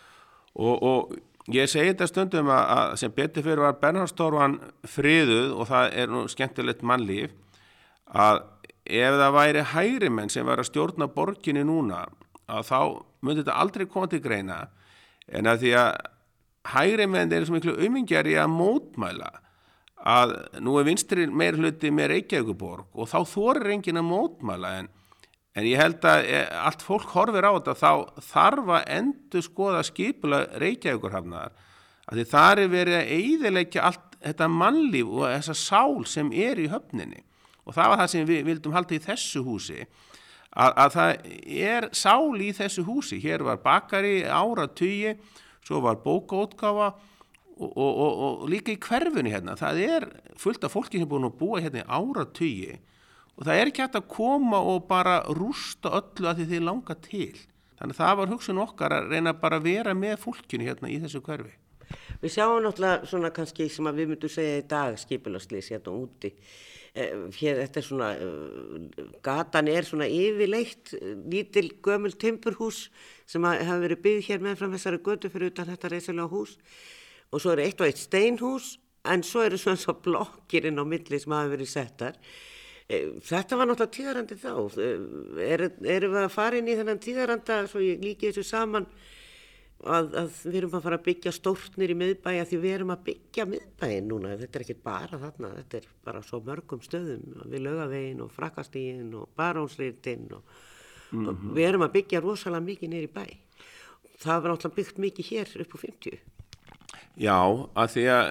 og ég segi þetta stundum að sem betur fyrir var Bernharðstorfan friðuð og það er nú skemmtilegt mannlíf að ef það væri hægrimenn sem væri að stjórna borginni núna að þá myndi þetta aldrei koma til greina en að því að hægrimenn eru svo miklu aumingjari að mótmæla að nú er vinstri meirhluti með Reykjavíkurborg og þá þorir enginn að mótmæla en ég held að allt fólk horfir á þetta þá þarf að endurskoða skipulag Reykjavíkurhafnar að því þar er verið að eyðileggja allt þetta mannlíf og þessa sál sem er í höfninni og það var það sem við vildum halda í þessu húsi að það er sál í þessu húsi hér var bakari áratugi svo var bókaútgáfa og líka í hverfinu hérna. Það fullt af fólki sem búin að búa hérna í áratugi og það ekki hægt að koma og bara rústa öllu að því þeir langa til. Þannig að það var hugsun okkar að reyna bara að vera með fólkinu hérna í þessu hverfi. Við sjáum náttúrulega svona kannski sem að við myndum segja í dag skipulagslýs hérna úti. Hér, þetta svona, gatan svona yfirleitt lítil gömul timburhús sem hafa verið byggð hér meðfram þessari götu fyrir utan þetta reisulega hús og svo eitt og eitt steinhús en svo svona svo blokkir inn á milli sem hafa verið settar. Þetta var náttúrulega tíðarandi þá. Erum við að fara inn í þennan tíðaranda svo ég líki þessu saman að við erum að fara að byggja stórnir í miðbæi að því við erum að byggja miðbæin núna. Þetta ekki bara þarna, þetta bara svo mörgum stöðum við Laugaveginn og Frakkastíginn og Barónsreitinn og við erum að byggja rosalega mikið niður í bæ. Það var náttúrulega byggt mikið hér upp á 50. Já, að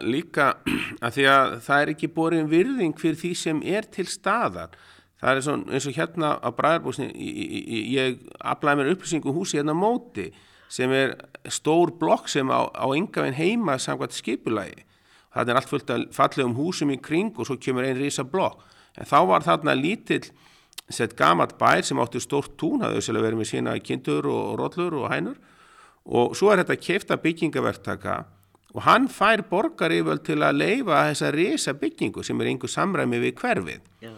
því að það ekki borin virðing fyrir því sem til staðar. Það eins og hérna á Bræðarbóksinni, ég aflaði mér upplýsingum húsi hérna á móti sem stór blokk sem á engan veginn heima samkvæmt skipulagi. Það allt fullt af fallegum húsum í kring og svo kemur ein risa blokk. En þá var þarna lítill gamall bær sem átti stórt tún, hafði auðvitað verið með sína kindur og rollur og hænur og svo þetta keypta byggingaverktaka og hann fær borgaryfirvöld til að leyfa þessa risa byggingu sem engu samræmi við hverfið. Já.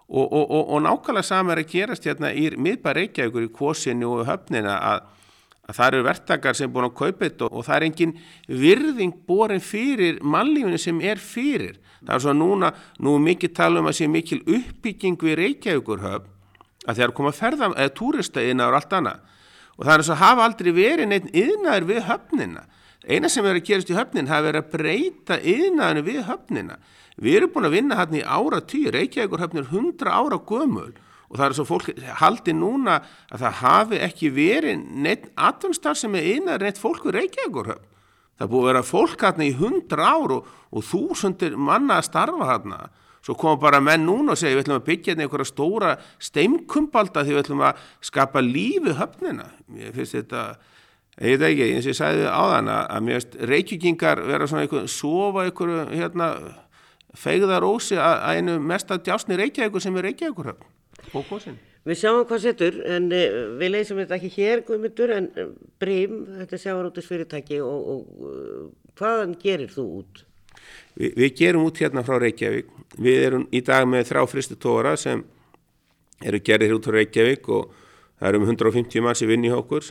Og nákvæmlega sama að gerast hérna í miðbæ Reykjavíkur í Kvosinni og Höfnina að það eru verktakar sem búin að kaupa þetta og það engin virðing borin fyrir mannlífinu sem fyrir. Það svo nú mikið tala að sé mikil uppbygging við Reykjavíkurhöfn að þegar koma túrista iðnaður og allt annað. Og það svo hafa aldrei verið neitt iðnaður við höfnina. Eina sem að gerast í höfnin hafa verið að breyta iðnaðinu við höfnina. Við erum búin að vinna hérna í áratugi, Reykjavíkurhöfn 100 ára gömul. Og það svo fólk haldi núna að það hafi ekki verið neitt atvinnustarfsemi iðnaður neitt fólk við Reykjavíkurhöfn. Það búið að vera fólk hérna í 100 ár og þúsundir manna að starfa hérna. Svo koma bara menn núna og segja við ætlum að byggja hérna einhverja stóra steinkumbalda því við ætlum að skapa lífi höfnina. Mér finnst þetta, ég veit ekki, eins og ég sagði áðan að mér finnst Reykvíkingar vera svona sofa hérna feigðarósi að einu mesta djásni Reykjavíkur sem Reykjavíkurhöfn. Við sjáum hvað setur en við leysum þetta ekki hér Guðmundur en Brim, þetta sjávarútvegsfyrirtæki og hvaðan gerir þú út? Við gerum út hérna frá Reykjavík. Við erum í dag með 3 frystitogara sem gerðir út frá Reykjavík og það eru 150 mann sem vinna í okkur,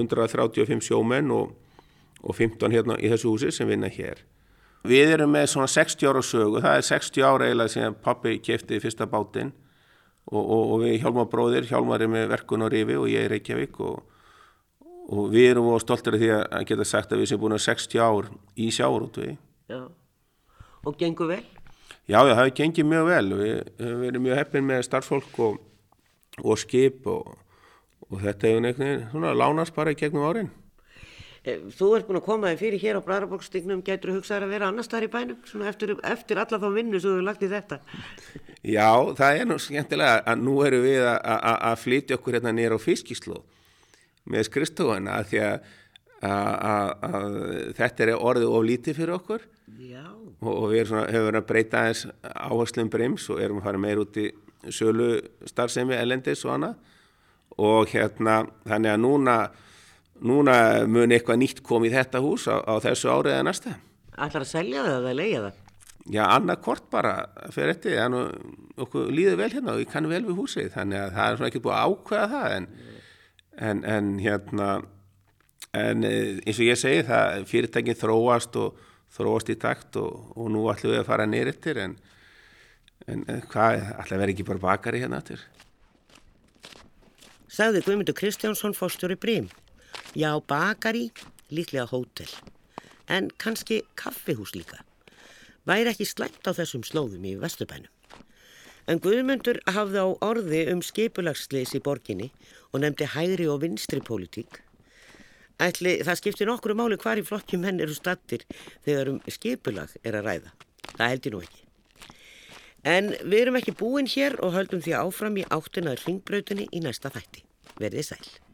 135 sjómenn og 15 hérna í þessu húsi sem vinna hér. Við erum með svona 60 ára sögu, það 60 ára eiginlega sem pabbi keypti fyrsta bátinn og við Hjálmar bróðir, Hjálmar með verkun á Rifi og ég Reykjavík og við erum stoltir af því að geta sagt að við sem búin að 60 ár í sjávarútvegi. Já, og gengur vel? Já, það hefur gengið mjög vel. Við höfum verið mjög heppin með starfsfólk og skip og þetta hefur einhvern veginn lánast bara í gegnum árin. Þú ert búin að koma þig fyrir hér á Bræðraborgarstígnum, gætur þú hugsað að vera annars staðar í bænum, svona eftir alla þá vinnu sem þú lagt í þetta? Já, það nú skemmtilega að nú erum við að flytja okkur hérna niður á Fiskislóð með skrifstofuna að því að þetta orðið of lítið fyrir okkur. Já. Og við hefur verið að breyta aðeins áherslum Brims og erum að fara meir út í sölu starfsemi erlendis og annað og hérna þannig að núna mun eitthvað nýtt komið í þetta hús á þessu árið eða næsta. Ætlar að selja það eða leigja það? Já, annað hvort bara fyrir eftir, þannig okkur líður vel hérna og ég kann vel við húsið, þannig að það svona ekki búið að ákveða það en hérna eins og ég segi það fyrirtækin þróast í takt og nú ætlum við að fara niður eftir en hvað, ætla að vera ekki bara bakari hérna eftir. Sagði Guðmundur Kristjánsson forstjóri Brim. Já, bakari, líklega hótel, en kannski kaffihús líka. Væri ekki slæmt á þessum slóðum í Vesturbænum. En Guðmundur hafði á orði skipulagsslys í borginni og nefndi hægri og vinstri pólitík. Ætli það skiptir nokkru máli hvar í flokki menn eru staddir þegar skipulag að ræða. Það held ég nú ekki. En við erum ekki búin hér og höldum því áfram í áttina að Hringbrautinni í næsta þætti. Verið sæl.